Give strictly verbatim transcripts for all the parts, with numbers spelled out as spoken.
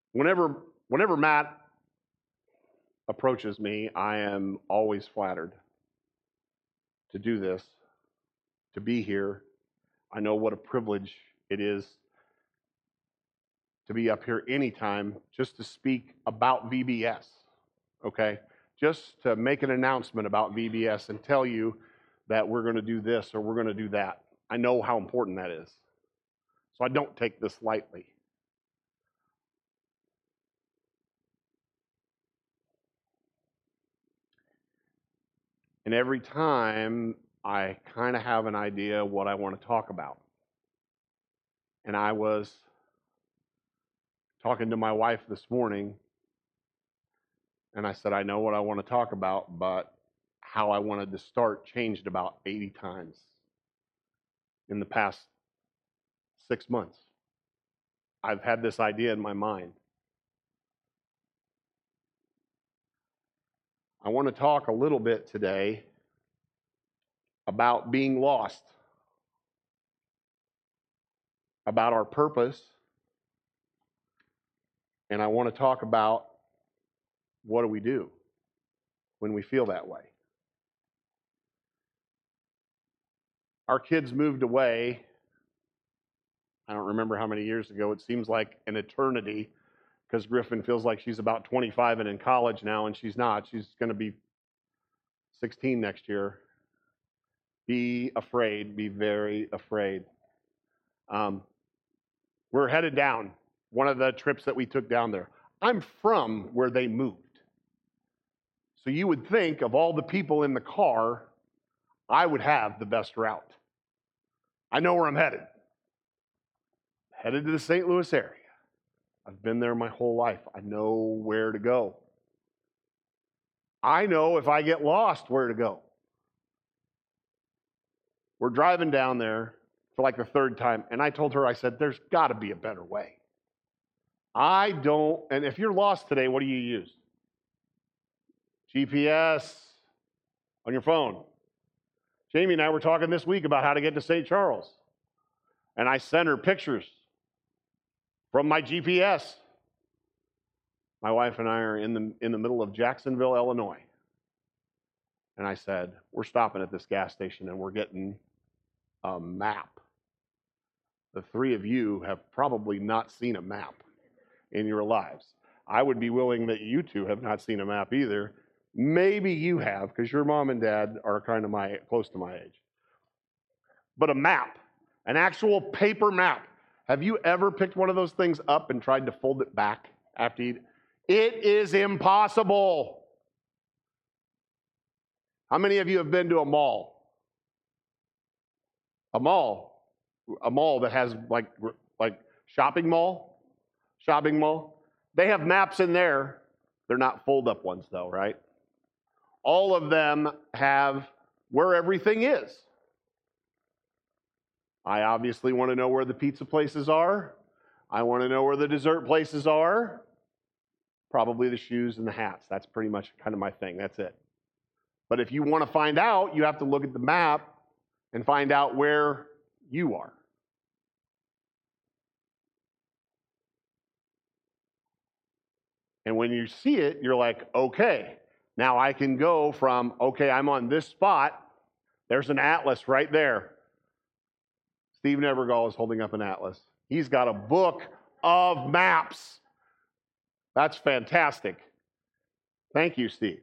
Whenever, whenever Matt approaches me, I am always flattered to do this, to be here. I know what a privilege it is to be up here anytime just to speak about V B S, okay? Just to make an announcement about V B S and tell you that we're going to do this or we're going to do that. I know how important that is. So I don't take this lightly. And every time I kind of have an idea what I want to talk about. And I was talking to my wife this morning, and I said, I know what I want to talk about, but how I wanted to start changed about eighty times in the past six months. I've had this idea in my mind. I want to talk a little bit today about being lost, about our purpose, and I want to talk about what do we do when we feel that way. Our kids moved away, I don't remember how many years ago. It seems like an eternity because Griffin feels like she's about twenty-five and in college now, and she's not. She's going to be sixteen next year. Be afraid, be very afraid. Um, we're headed down, one of the trips that we took down there. I'm from where they moved. So you would think of all the people in the car, I would have the best route. I know where I'm headed. Headed to the Saint Louis area. I've been there my whole life. I know where to go. I know if I get lost where to go. We're driving down there for like the third time, and I told her, I said, there's got to be a better way. I don't, and if you're lost today, what do you use? G P S on your phone. Jamie and I were talking this week about how to get to Saint Charles, and I sent her pictures from my G P S. My wife and I are in the, in the middle of Jacksonville, Illinois. And I said, we're stopping at this gas station and we're getting a map. The three of you have probably not seen a map in your lives. I would be willing that you two have not seen a map either. Maybe you have, because your mom and dad are kind of my close to my age. But a map, an actual paper map. Have you ever picked one of those things up and tried to fold it back after you? It is impossible. How many of you have been to a mall? A mall, a mall that has like like shopping mall, shopping mall. They have maps in there. They're not fold-up ones though, right? All of them have where everything is. I obviously want to know where the pizza places are. I want to know where the dessert places are. Probably the shoes and the hats. That's pretty much kind of my thing. That's it. But if you want to find out, you have to look at the map and find out where you are. And when you see it, you're like, okay, now I can go from, okay, I'm on this spot. There's an atlas right there. Steve Nevergall is holding up an atlas. He's got a book of maps. That's fantastic. Thank you, Steve.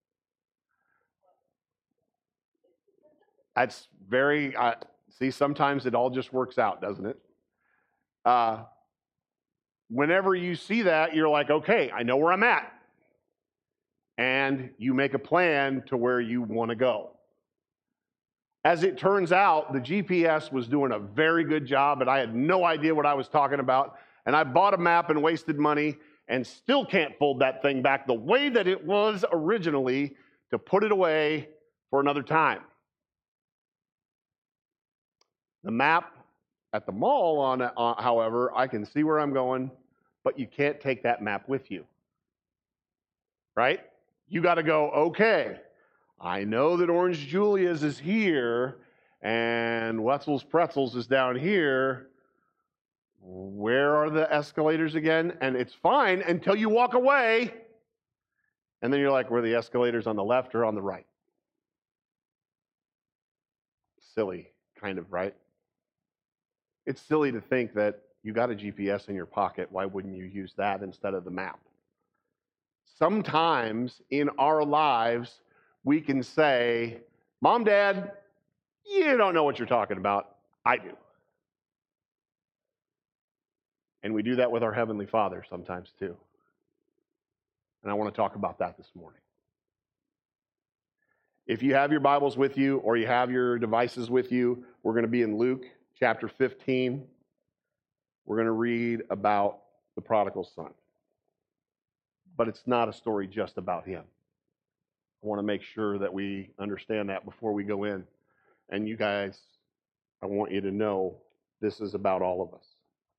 That's very, uh, see, sometimes it all just works out, doesn't it? Uh, whenever you see that, you're like, okay, I know where I'm at. And you make a plan to where you want to go. As it turns out, the G P S was doing a very good job, and I had no idea what I was talking about. And I bought a map and wasted money and still can't fold that thing back the way that it was originally to put it away for another time. The map at the mall, on, uh, however, I can see where I'm going, but you can't take that map with you, right? You got to go, okay, I know that Orange Julia's is here and Wetzel's Pretzels is down here. Where are the escalators again? And it's fine until you walk away. And then you're like, were the escalators on the left or on the right? Silly, kind of, right? It's silly to think that you got a G P S in your pocket. Why wouldn't you use that instead of the map? Sometimes in our lives, we can say, Mom, Dad, you don't know what you're talking about. I do. And we do that with our Heavenly Father sometimes too. And I want to talk about that this morning. If you have your Bibles with you or you have your devices with you, we're going to be in Luke chapter fifteen. We're going to read about the prodigal son. But it's not a story just about him. I want to make sure that we understand that before we go in. And you guys, I want you to know this is about all of us.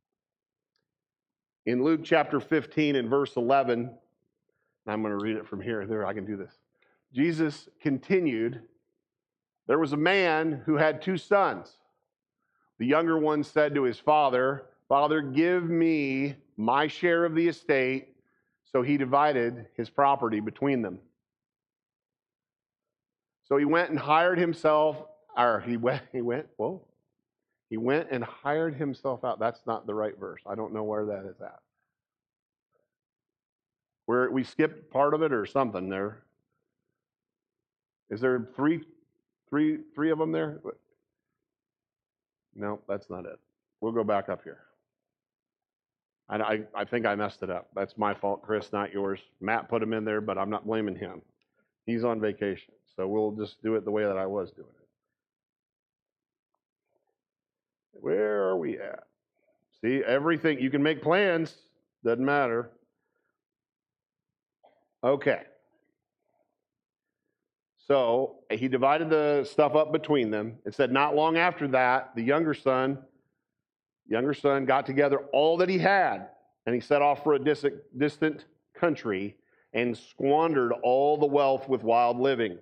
In Luke chapter fifteen and verse eleven, I'm going to read it from here. There, I can do this. Jesus continued, there was a man who had two sons. The younger one said to his father, Father, give me my share of the estate. So he divided his property between them. So he went and hired himself, or he went, he went, whoa. He went and hired himself out. That's not the right verse. I don't know where that is at. Where we skipped part of it or something there. Is there three, three, three of them there? No, that's not it. We'll go back up here. I, I, I think I messed it up. That's my fault, Chris, not yours. Matt put him in there, but I'm not blaming him. He's on vacation, so we'll just do it the way that I was doing it. Where are we at? See, everything, you can make plans, doesn't matter. Okay. So he divided the stuff up between them. It said not long after that, the younger son, younger son got together all that he had, and he set off for a distant, distant country and squandered all the wealth with wild living.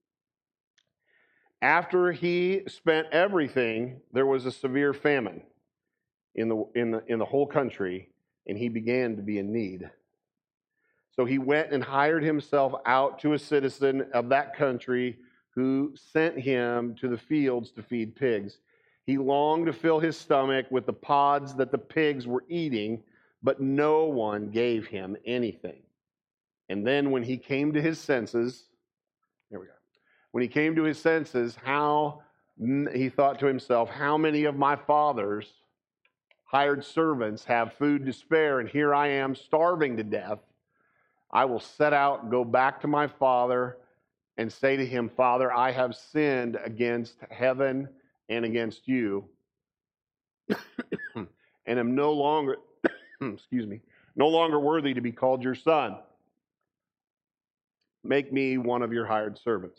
After he spent everything, there was a severe famine in the, in the, in the whole country, and he began to be in need. So he went and hired himself out to a citizen of that country who sent him to the fields to feed pigs. He longed to fill his stomach with the pods that the pigs were eating, but no one gave him anything. And then when he came to his senses, here we go. When he came to his senses, how he thought to himself, how many of my father's hired servants have food to spare, and here I am starving to death. I will set out and go back to my father and say to him, Father, I have sinned against heaven and against you, and am no longer, excuse me, no longer worthy to be called your son. Make me one of your hired servants.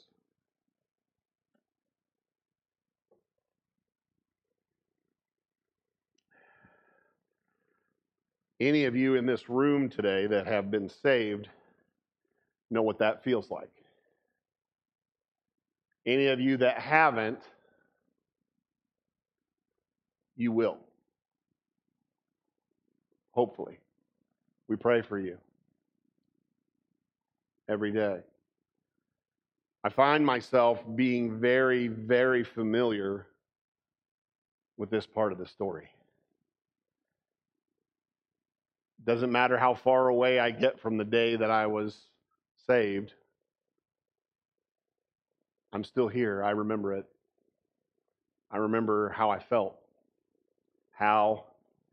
Any of you in this room today that have been saved know what that feels like. Any of you that haven't, you will. Hopefully. We pray for you every day. I find myself being very, very familiar with this part of the story. Doesn't matter how far away I get from the day that I was saved. I'm still here. I remember it. I remember how I felt. How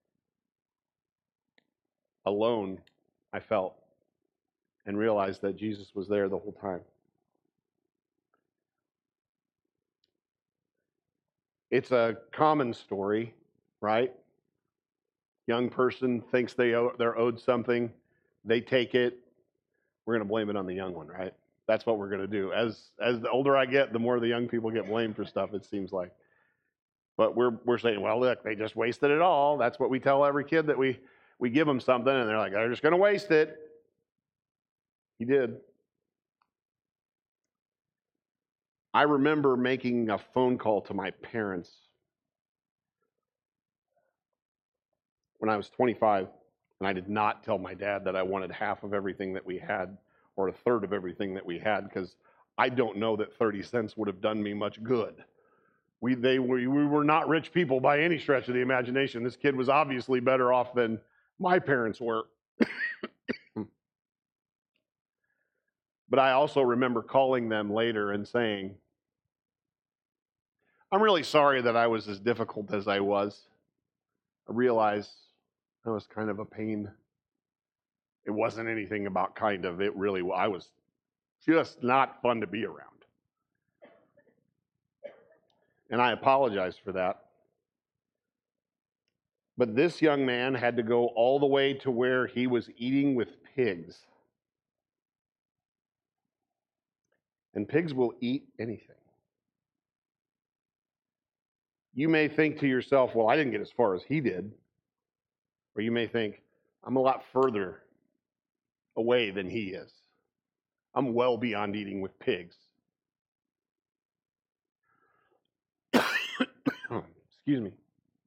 alone I felt. And realized that Jesus was there the whole time. It's a common story, right? Young person thinks they owe, they're owed something. They take it. We're going to blame it on the young one, right? That's what we're going to do. As as the older I get, the more the young people get blamed for stuff, it seems like. But we're we're saying, well, look, they just wasted it all. That's what we tell every kid that we, we give them something, and they're like, they're just going to waste it. He did. I remember making a phone call to my parents when I was twenty-five, and I did not tell my dad that I wanted half of everything that we had or a third of everything that we had, because I don't know that thirty cents would have done me much good. We, they, we, we were not rich people by any stretch of the imagination. This kid was obviously better off than my parents were. But I also remember calling them later and saying, I'm really sorry that I was as difficult as I was. I realize I was kind of a pain. It wasn't anything about kind of, it really, I was just not fun to be around. And I apologize for that. But this young man had to go all the way to where he was eating with pigs. And pigs will eat anything. You may think to yourself, well, I didn't get as far as he did. Or you may think, I'm a lot further away than he is. I'm well beyond eating with pigs. Excuse me.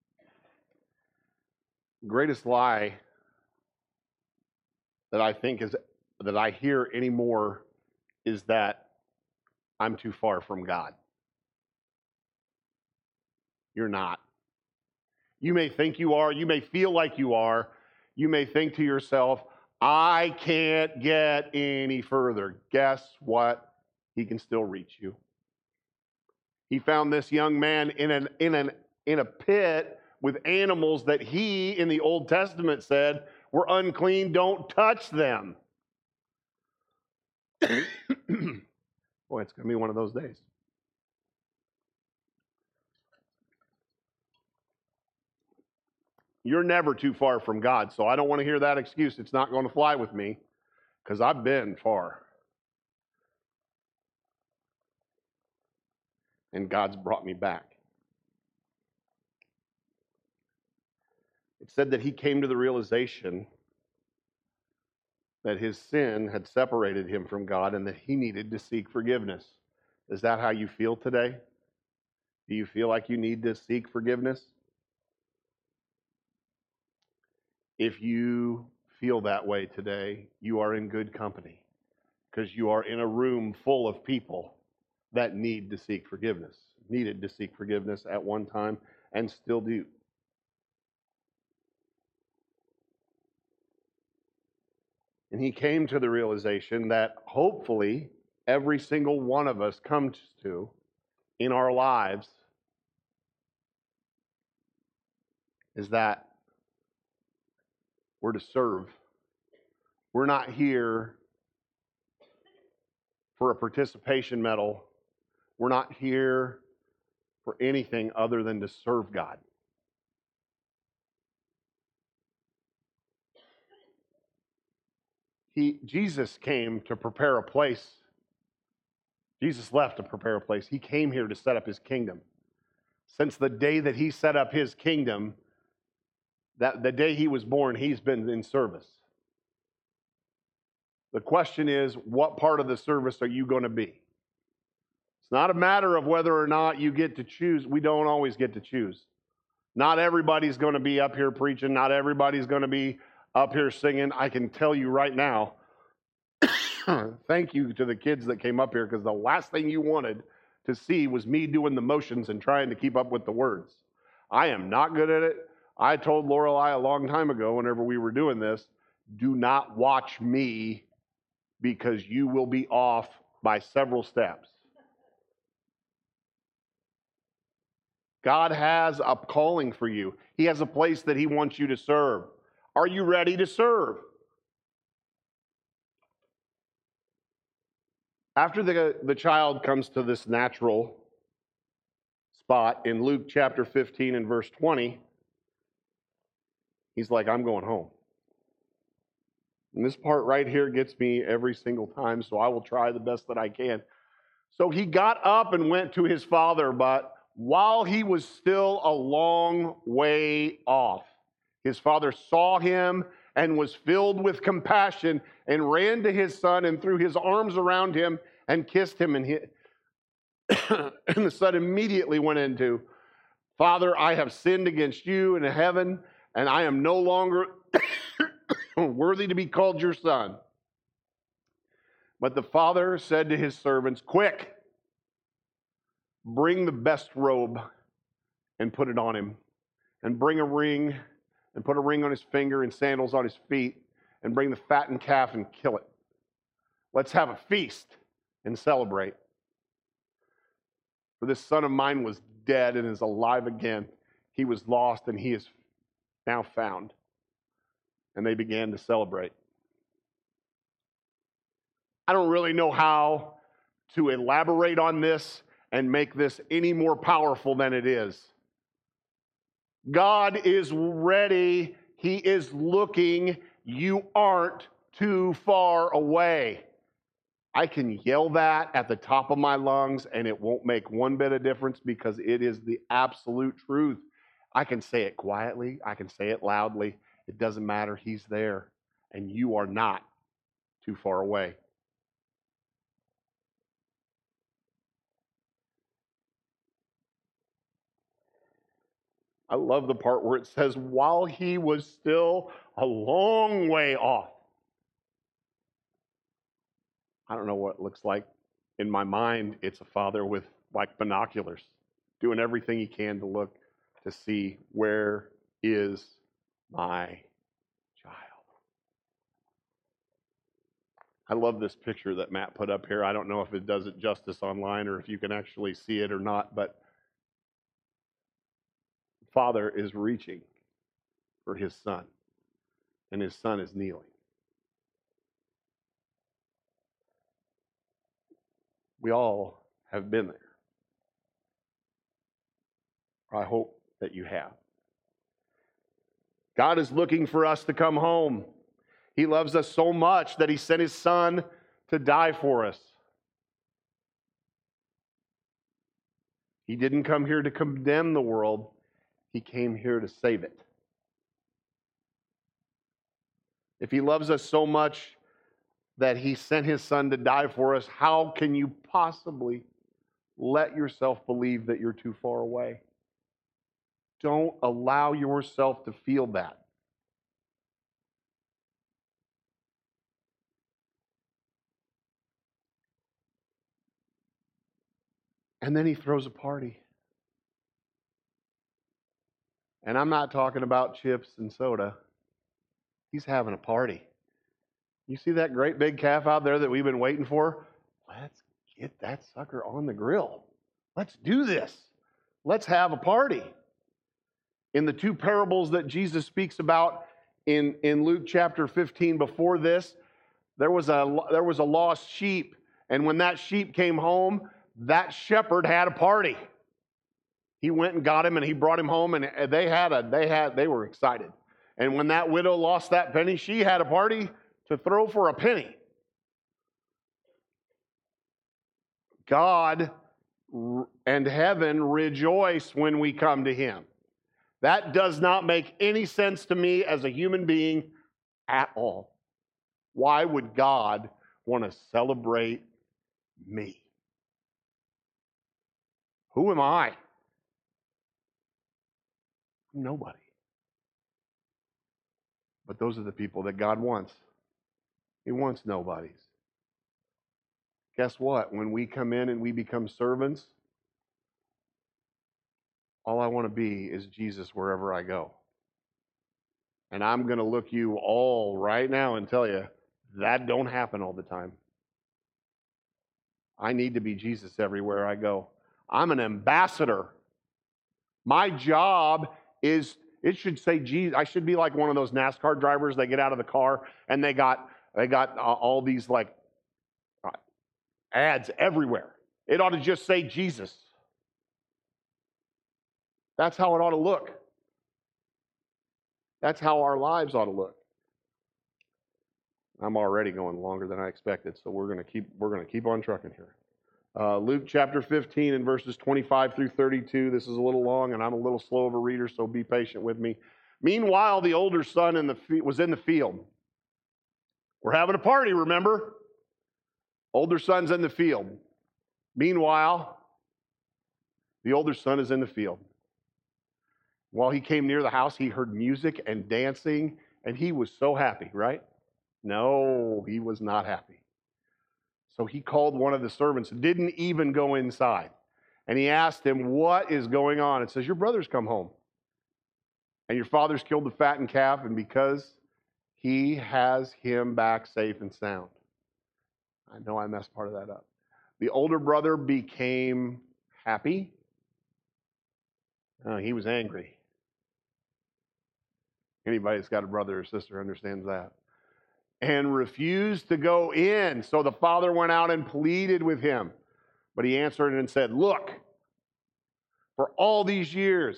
The greatest lie that I think is that I hear anymore is that I'm too far from God. You're not. You may think you are. You may feel like you are. You may think to yourself, I can't get any further. Guess what? He can still reach you. He found this young man in an in an in a pit with animals that he in the Old Testament said were unclean. Don't touch them. Boy, it's going to be one of those days. You're never too far from God, so I don't want to hear that excuse. It's not going to fly with me, because I've been far. And God's brought me back. It said that he came to the realization that his sin had separated him from God and that he needed to seek forgiveness. Is that how you feel today? Do you feel like you need to seek forgiveness? If you feel that way today, you are in good company, because you are in a room full of people that need to seek forgiveness, needed to seek forgiveness at one time, and still do. And he came to the realization that hopefully every single one of us comes to in our lives is that we're to serve. We're not here for a participation medal. We're not here for anything other than to serve God. He, Jesus came to prepare a place. Jesus left to prepare a place. He came here to set up his kingdom. Since the day that he set up his kingdom, that the day he was born, he's been in service. The question is, what part of the service are you going to be? It's not a matter of whether or not you get to choose. We don't always get to choose. Not everybody's going to be up here preaching. Not everybody's going to be up here singing. I can tell you right now, thank you to the kids that came up here, because the last thing you wanted to see was me doing the motions and trying to keep up with the words. I am not good at it. I told Lorelei a long time ago, whenever we were doing this, do not watch me, because you will be off by several steps. God has a calling for you. He has a place that he wants you to serve. Are you ready to serve? After the, the child comes to this natural spot in Luke chapter fifteen and verse twenty, he's like, I'm going home. And this part right here gets me every single time, so I will try the best that I can. So he got up and went to his father, but while he was still a long way off, his father saw him and was filled with compassion and ran to his son and threw his arms around him and kissed him. And, he, and the son immediately went into, Father, I have sinned against you and heaven, and I am no longer worthy to be called your son. But the father said to his servants, quick, bring the best robe and put it on him, and bring a ring and put a ring on his finger and sandals on his feet, and bring the fattened calf and kill it. Let's have a feast and celebrate. For this son of mine was dead and is alive again. He was lost and he is now found. And they began to celebrate. I don't really know how to elaborate on this and make this any more powerful than it is. God is ready. He is looking. You aren't too far away. I can yell that at the top of my lungs and it won't make one bit of difference because it is the absolute truth. I can say it quietly. I can say it loudly. It doesn't matter. He's there. And you are not too far away. I love the part where it says, while he was still a long way off. I don't know what it looks like. In my mind, it's a father with like binoculars, doing everything he can to look to see, where is my child? I love this picture that Matt put up here. I don't know if it does it justice online or if you can actually see it or not, but Father is reaching for his son, and his son is kneeling. We all have been there. I hope that you have. God is looking for us to come home. He loves us so much that he sent his son to die for us. He didn't come here to condemn the world. He came here to save it. If he loves us so much that he sent his son to die for us, how can you possibly let yourself believe that you're too far away? Don't allow yourself to feel that. And then he throws a party. And I'm not talking about chips and soda. He's having a party. You see that great big calf out there that we've been waiting for? Let's get that sucker on the grill. Let's do this. Let's have a party. In the two parables that Jesus speaks about in, in Luke chapter fifteen before this, there was a there was a lost sheep. And when that sheep came home, that shepherd had a party. He went and got him and he brought him home, and they had a they had they were excited. And when that widow lost that penny, she had a party to throw for a penny. God and heaven rejoice when we come to him. That does not make any sense to me as a human being at all. Why would God want to celebrate me? Who am I? Nobody. But those are the people that God wants. He wants nobodies. Guess what? When we come in and we become servants, all I want to be is Jesus wherever I go. And I'm going to look you all right now and tell you, that don't happen all the time. I need to be Jesus everywhere I go. I'm an ambassador. My job is, it should say Jesus. I should be like one of those NASCAR drivers. They get out of the car and they got they got uh, all these like uh, ads everywhere. It ought to just say Jesus. That's how it ought to look. That's how our lives ought to look. I'm already going longer than I expected, so we're going to keep we're going to keep on trucking here. Uh, Luke chapter fifteen and verses twenty-five through thirty-two. This is a little long, and I'm a little slow of a reader, so be patient with me. Meanwhile, the older son in the was in the field. We're having a party, remember? Older son's in the field. Meanwhile, the older son is in the field. While he came near the house, he heard music and dancing, and he was so happy, right? No, he was not happy. So he called one of the servants, didn't even go inside. And he asked him, what is going on? It says, your brother's come home. And your father's killed the fattened calf, and because he has him back safe and sound. I know I messed part of that up. The older brother became happy. Oh, he was angry. Anybody that's got a brother or sister understands that. And refused to go in. So the father went out and pleaded with him. But he answered and said, look, for all these years,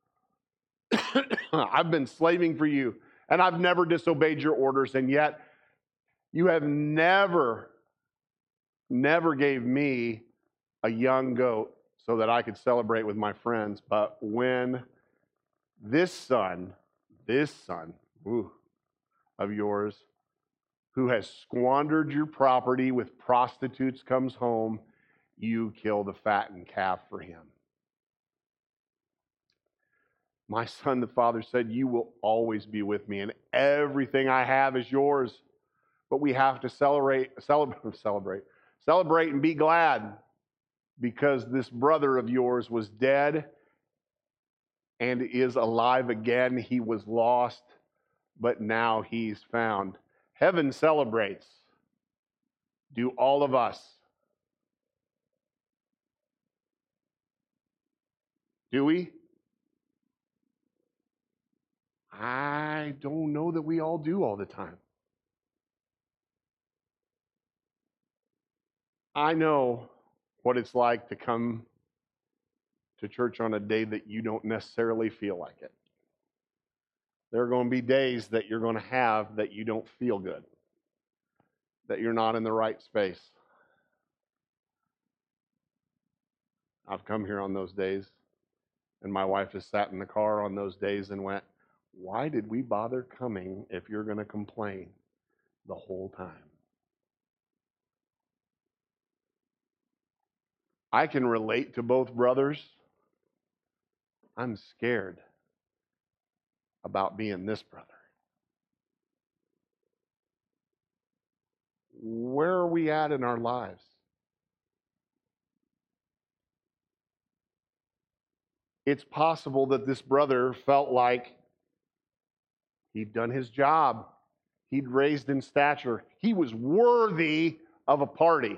I've been slaving for you, and I've never disobeyed your orders, and yet you have never, never gave me a young goat so that I could celebrate with my friends. But when this son, this son ooh, of yours, who has squandered your property with prostitutes, comes home, you kill the fattened calf for him. My son, the father said, you will always be with me, and everything I have is yours. But we have to celebrate, celebrate, celebrate, celebrate and be glad, because this brother of yours was dead and is alive again. He was lost, but now he's found. Heaven celebrates. Do all of us? Do we? I don't know that we all do all the time. I know what it's like to come to church on a day that you don't necessarily feel like it. There are going to be days that you're going to have that you don't feel good, that you're not in the right space. I've come here on those days, and my wife has sat in the car on those days and went, why did we bother coming if you're going to complain the whole time? I can relate to both brothers. I'm scared about being this brother. Where are we at in our lives? It's possible that this brother felt like he'd done his job. He'd raised in stature. He was worthy of a party.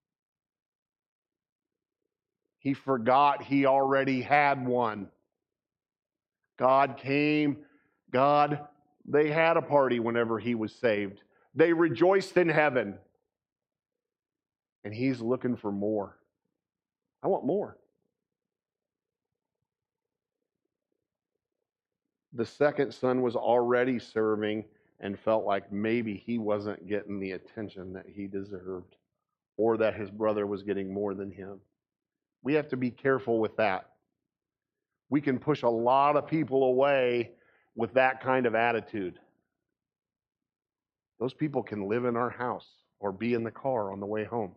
He forgot he already had one. God came. God, they had a party whenever he was saved. They rejoiced in heaven. And he's looking for more. I want more. The second son was already serving and felt like maybe he wasn't getting the attention that he deserved, or that his brother was getting more than him. We have to be careful with that. We can push a lot of people away with that kind of attitude. Those people can live in our house or be in the car on the way home.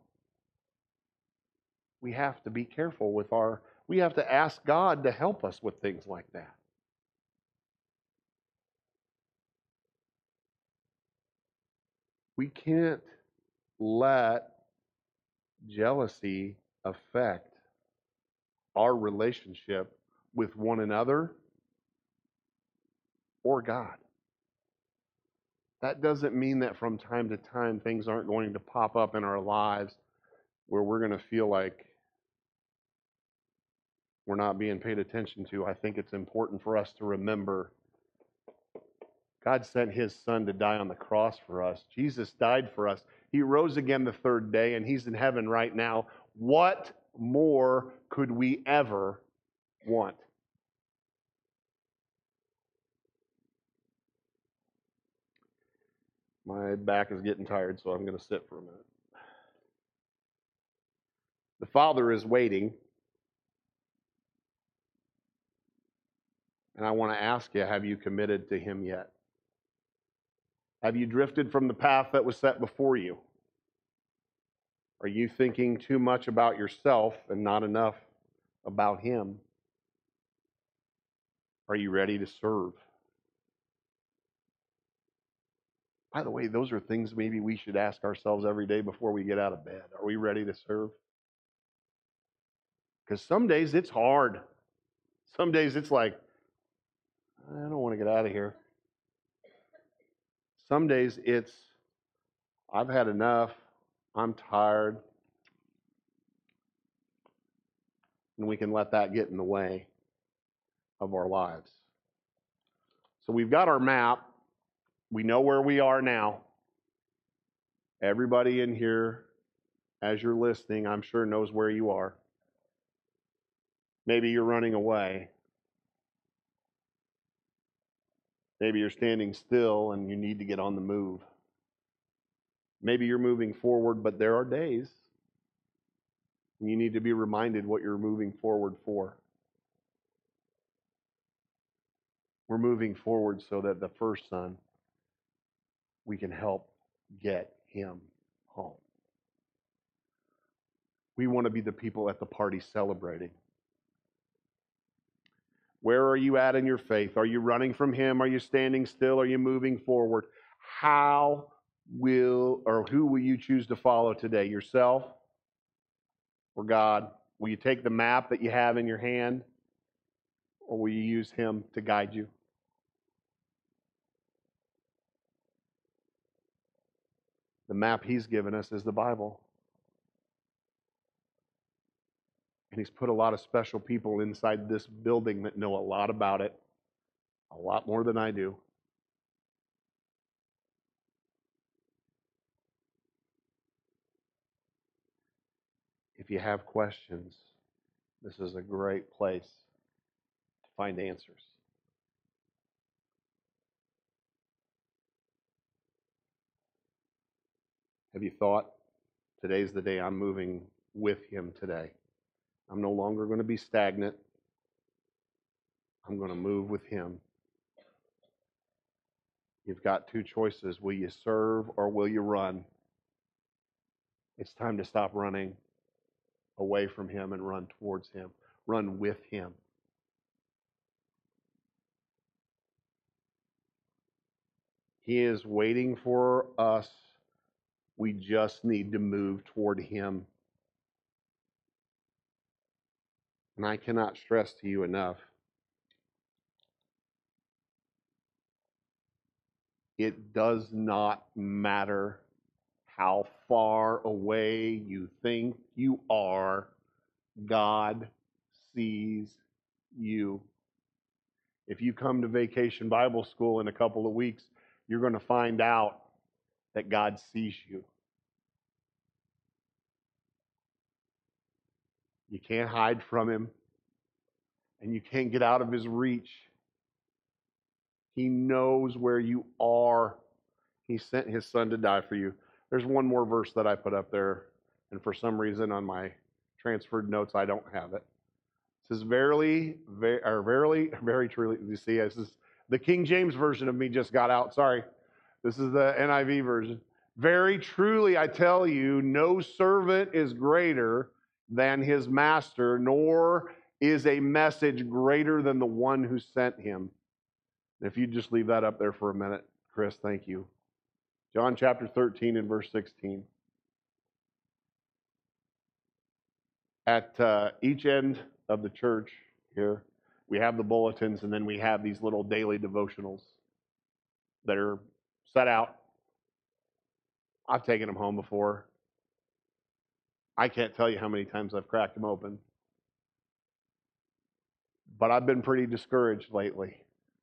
We have to be careful with our, we have to ask God to help us with things like that. We can't let jealousy affect our relationship with one another or God. That doesn't mean that from time to time things aren't going to pop up in our lives where we're going to feel like we're not being paid attention to. I think it's important for us to remember God sent his son to die on the cross for us. Jesus died for us. He rose again the third day, and he's in heaven right now. What more could we ever want? My back is getting tired, so I'm going to sit for a minute. The Father is waiting. And I want to ask you, have you committed to him yet? Have you drifted from the path that was set before you? Are you thinking too much about yourself and not enough about him? Are you ready to serve? By the way, those are things maybe we should ask ourselves every day before we get out of bed. Are we ready to serve? Because some days it's hard. Some days it's like, I don't want to get out of here. Some days it's, I've had enough. I'm tired. And we can let that get in the way of our lives. So we've got our map. We know where we are now. Everybody in here, as you're listening, I'm sure knows where you are. Maybe you're running away. Maybe you're standing still and you need to get on the move. Maybe you're moving forward, but there are days when you need to be reminded what you're moving forward for. We're moving forward so that the first son, we can help get him home. We want to be the people at the party celebrating. Where are you at in your faith? Are you running from him? Are you standing still? Are you moving forward? How will, or who will you choose to follow today? Yourself or God? Will you take the map that you have in your hand, or will you use him to guide you? The map he's given us is the Bible. And he's put a lot of special people inside this building that know a lot about it, a lot more than I do. If you have questions, this is a great place to find answers. Have you thought, today's the day I'm moving with him today? I'm no longer going to be stagnant. I'm going to move with him. You've got two choices. Will you serve or will you run? It's time to stop running away from him and run towards him. Run with him. He is waiting for us. We just need to move toward him. And I cannot stress to you enough, it does not matter how far away you think you are, God sees you. If you come to Vacation Bible School in a couple of weeks, you're going to find out that God sees you. You can't hide from him, and you can't get out of his reach. He knows where you are. He sent his son to die for you. There's one more verse that I put up there, and for some reason on my transferred notes, I don't have it. It says, verily, ver, or verily, very truly, you see, this is the King James version of me just got out. Sorry. This is the N I V version. Very truly, I tell you, no servant is greater than his master, nor is a message greater than the one who sent him. If you just leave that up there for a minute, Chris, thank you. John chapter thirteen and verse sixteen. At uh, each end of the church here, we have the bulletins, and then we have these little daily devotionals that are set out. I've taken them home before. I can't tell you how many times I've cracked them open. But I've been pretty discouraged lately.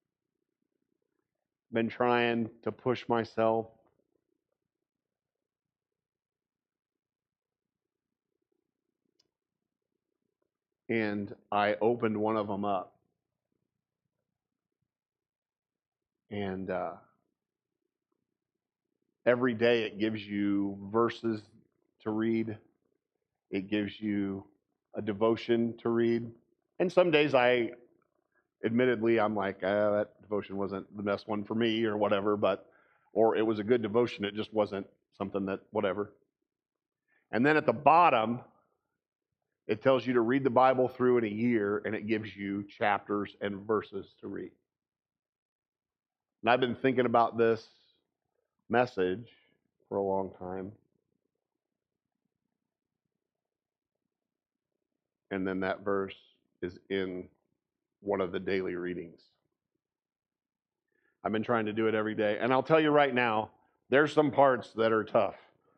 Been trying to push myself. And I opened one of them up. And uh, every day it gives you verses to read. It gives you a devotion to read. And some days I, admittedly, I'm like, ah, that devotion wasn't the best one for me or whatever, but, or it was a good devotion. It just wasn't something that, whatever. And then at the bottom, It tells you to read the Bible through in a year, and it gives you chapters and verses to read. And I've been thinking about this message for a long time. And then that verse is in one of the daily readings. I've been trying to do it every day. And I'll tell you right now, there's some parts that are tough.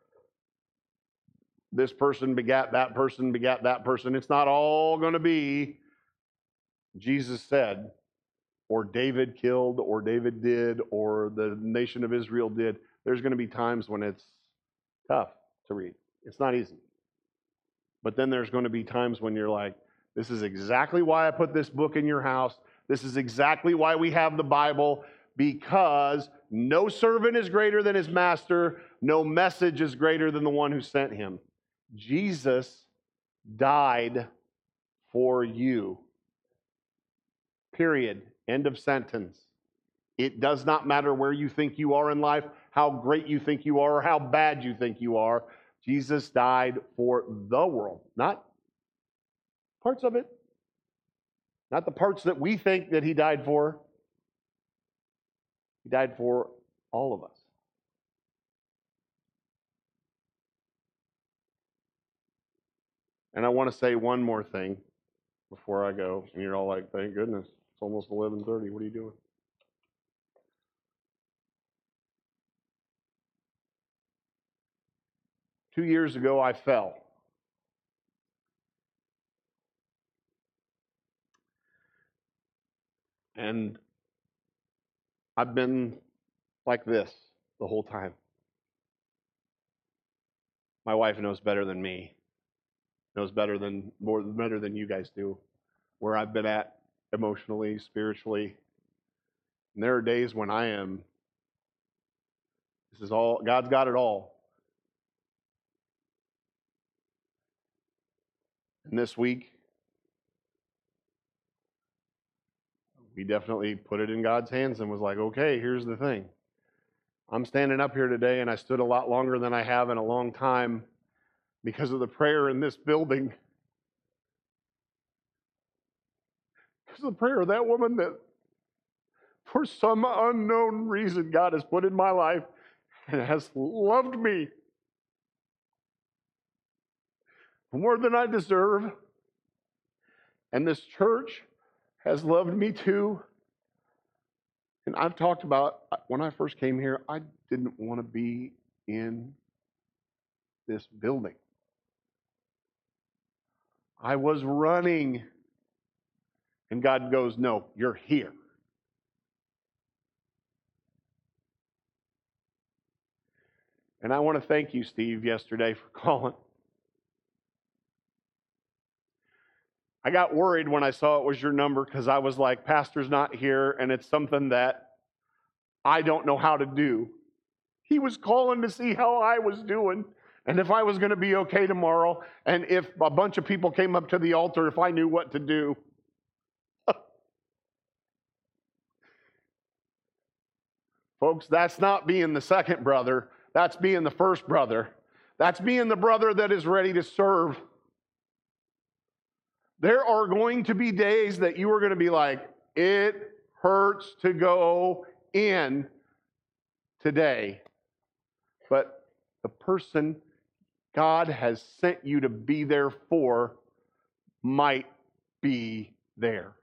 This person begat that person, begat that person. It's not all going to be Jesus said, or David killed, or David did, or the nation of Israel did. There's going to be times when it's tough to read. It's not easy. But then there's going to be times when you're like, this is exactly why I put this book in your house. This is exactly why we have the Bible, because no servant is greater than his master. No message is greater than the one who sent him. Jesus died for you. Period. End of sentence. It does not matter where you think you are in life, how great you think you are, or how bad you think you are. Jesus died for the world, not parts of it, not the parts that we think that he died for. He died for all of us. And I want to say one more thing before I go. And you're all like, thank goodness, it's almost eleven thirty. What are you doing? Two years ago, I fell. And I've been like this the whole time. My wife knows better than me, knows better than more better than you guys do, where I've been at emotionally, spiritually. And there are days when I am, this is all, God's got it all. And this week, we definitely put it in God's hands and was like, okay, here's the thing. I'm standing up here today, and I stood a lot longer than I have in a long time because of the prayer in this building. Because of the prayer of that woman that, for some unknown reason, God has put in my life and has loved me more than I deserve. And this church has loved me too. And I've talked about, when I first came here, I didn't want to be in this building. I was running. And God goes, no, you're here. And I want to thank you, Steve, yesterday for calling. I got worried when I saw it was your number because I was like, Pastor's not here, and it's something that I don't know how to do. He was calling to see how I was doing and if I was going to be okay tomorrow, and if a bunch of people came up to the altar, if I knew what to do. Folks, that's not being the second brother. That's being the first brother. That's being the brother that is ready to serve. There are going to be days that you are going to be like, it hurts to go in today. But the person God has sent you to be there for might be there.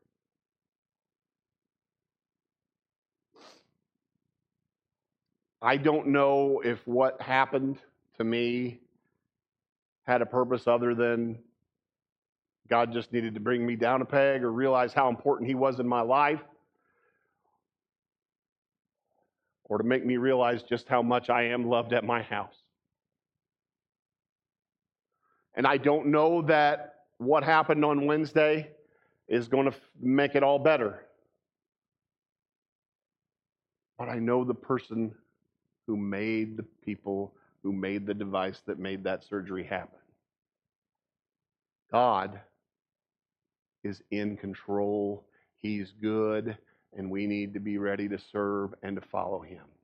I don't know if what happened to me had a purpose other than God just needed to bring me down a peg or realize how important he was in my life, or to make me realize just how much I am loved at my house. And I don't know that what happened on Wednesday is going to make it all better. But I know the person who made the people, who made the device that made that surgery happen. God is in control. He's good, and we need to be ready to serve and to follow him.